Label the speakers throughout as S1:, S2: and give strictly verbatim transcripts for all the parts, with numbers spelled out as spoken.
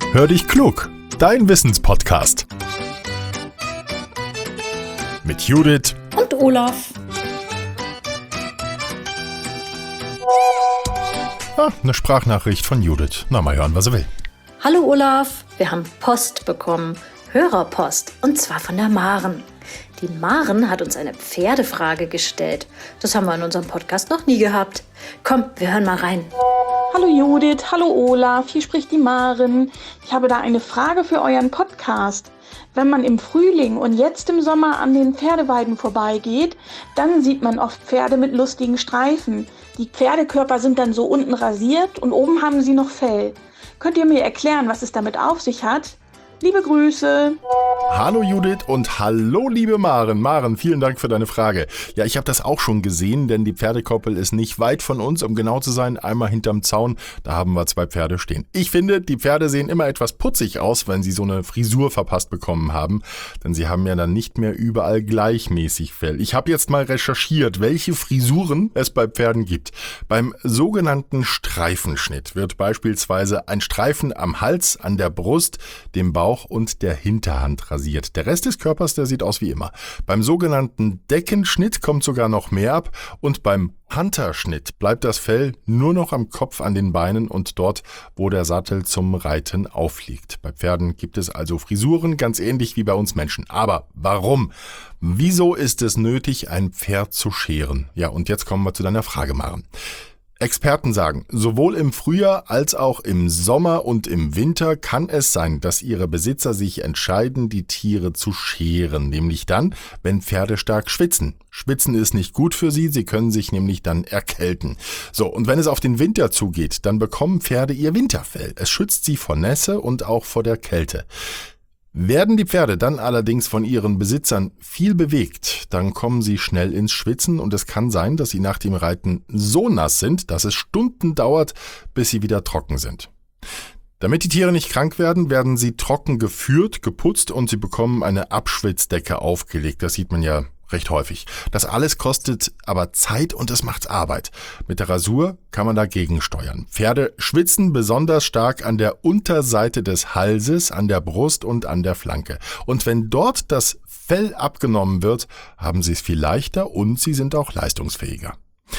S1: Hör dich klug, dein Wissenspodcast. Mit Judith
S2: und Olaf.
S1: Ah, eine Sprachnachricht von Judith. Na, mal hören, was er will.
S2: Hallo Olaf, wir haben Post bekommen. Hörerpost, und zwar von der Maren. Die Maren hat uns eine Pferdefrage gestellt. Das haben wir in unserem Podcast noch nie gehabt. Komm, wir hören mal rein.
S3: Hallo Judith, hallo Olaf, hier spricht die Maren. Ich habe da eine Frage für euren Podcast. Wenn man im Frühling und jetzt im Sommer an den Pferdeweiden vorbeigeht, dann sieht man oft Pferde mit lustigen Streifen. Die Pferdekörper sind dann so unten rasiert und oben haben sie noch Fell. Könnt ihr mir erklären, was es damit auf sich hat? Liebe Grüße.
S1: Hallo Judith und hallo liebe Maren. Maren, vielen Dank für deine Frage. Ja, ich habe das auch schon gesehen, denn die Pferdekoppel ist nicht weit von uns, um genau zu sein, einmal hinterm Zaun. Da haben wir zwei Pferde stehen. Ich finde, die Pferde sehen immer etwas putzig aus, wenn sie so eine Frisur verpasst bekommen haben, denn sie haben ja dann nicht mehr überall gleichmäßig Fell. Ich habe jetzt mal recherchiert, welche Frisuren es bei Pferden gibt. Beim sogenannten Streifenschnitt wird beispielsweise ein Streifen am Hals, an der Brust, dem Bauch und der Hinterhand rasiert. Der Rest des Körpers, der sieht aus wie immer. Beim sogenannten Deckenschnitt kommt sogar noch mehr ab und beim Hunterschnitt bleibt das Fell nur noch am Kopf, an den Beinen und dort, wo der Sattel zum Reiten aufliegt. Bei Pferden gibt es also Frisuren, ganz ähnlich wie bei uns Menschen. Aber warum? Wieso ist es nötig, ein Pferd zu scheren? Ja, und jetzt kommen wir zu deiner Frage, Maren. Experten sagen, sowohl im Frühjahr als auch im Sommer und im Winter kann es sein, dass ihre Besitzer sich entscheiden, die Tiere zu scheren, nämlich dann, wenn Pferde stark schwitzen. Schwitzen ist nicht gut für sie, sie können sich nämlich dann erkälten. So, und wenn es auf den Winter zugeht, dann bekommen Pferde ihr Winterfell. Es schützt sie vor Nässe und auch vor der Kälte. Werden die Pferde dann allerdings von ihren Besitzern viel bewegt, dann kommen sie schnell ins Schwitzen und es kann sein, dass sie nach dem Reiten so nass sind, dass es Stunden dauert, bis sie wieder trocken sind. Damit die Tiere nicht krank werden, werden sie trocken geführt, geputzt und sie bekommen eine Abschwitzdecke aufgelegt. Das sieht man ja recht häufig. Das alles kostet aber Zeit und es macht Arbeit. Mit der Rasur kann man dagegen steuern. Pferde schwitzen besonders stark an der Unterseite des Halses, an der Brust und an der Flanke. Und wenn dort das Fell abgenommen wird, haben sie es viel leichter und sie sind auch leistungsfähiger.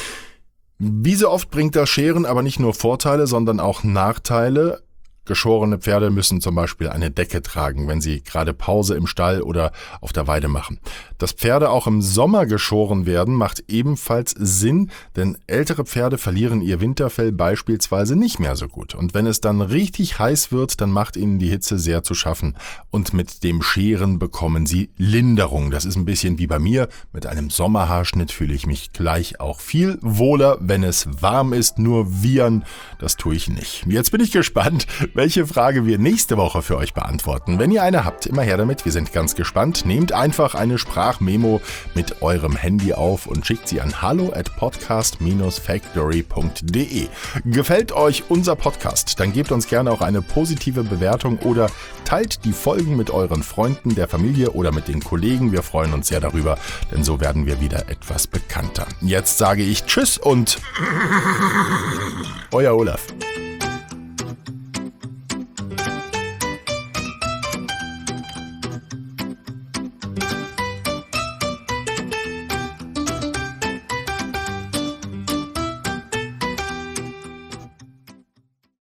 S1: Wie so oft bringt das Scheren aber nicht nur Vorteile, sondern auch Nachteile. Geschorene Pferde müssen zum Beispiel eine Decke tragen, wenn sie gerade Pause im Stall oder auf der Weide machen. Dass Pferde auch im Sommer geschoren werden, macht ebenfalls Sinn, denn ältere Pferde verlieren ihr Winterfell beispielsweise nicht mehr so gut. Und wenn es dann richtig heiß wird, dann macht ihnen die Hitze sehr zu schaffen. Und mit dem Scheren bekommen sie Linderung. Das ist ein bisschen wie bei mir. Mit einem Sommerhaarschnitt fühle ich mich gleich auch viel wohler, wenn es warm ist. Nur wiehern, das tue ich nicht. Jetzt bin ich gespannt, welche Frage wir nächste Woche für euch beantworten. Wenn ihr eine habt, immer her damit, wir sind ganz gespannt. Nehmt einfach eine Sprachmemo mit eurem Handy auf und schickt sie an hallo at podcast dash factory punkt de. Gefällt euch unser Podcast? Dann gebt uns gerne auch eine positive Bewertung oder teilt die Folgen mit euren Freunden, der Familie oder mit den Kollegen. Wir freuen uns sehr darüber, denn so werden wir wieder etwas bekannter. Jetzt sage ich Tschüss und euer Olaf.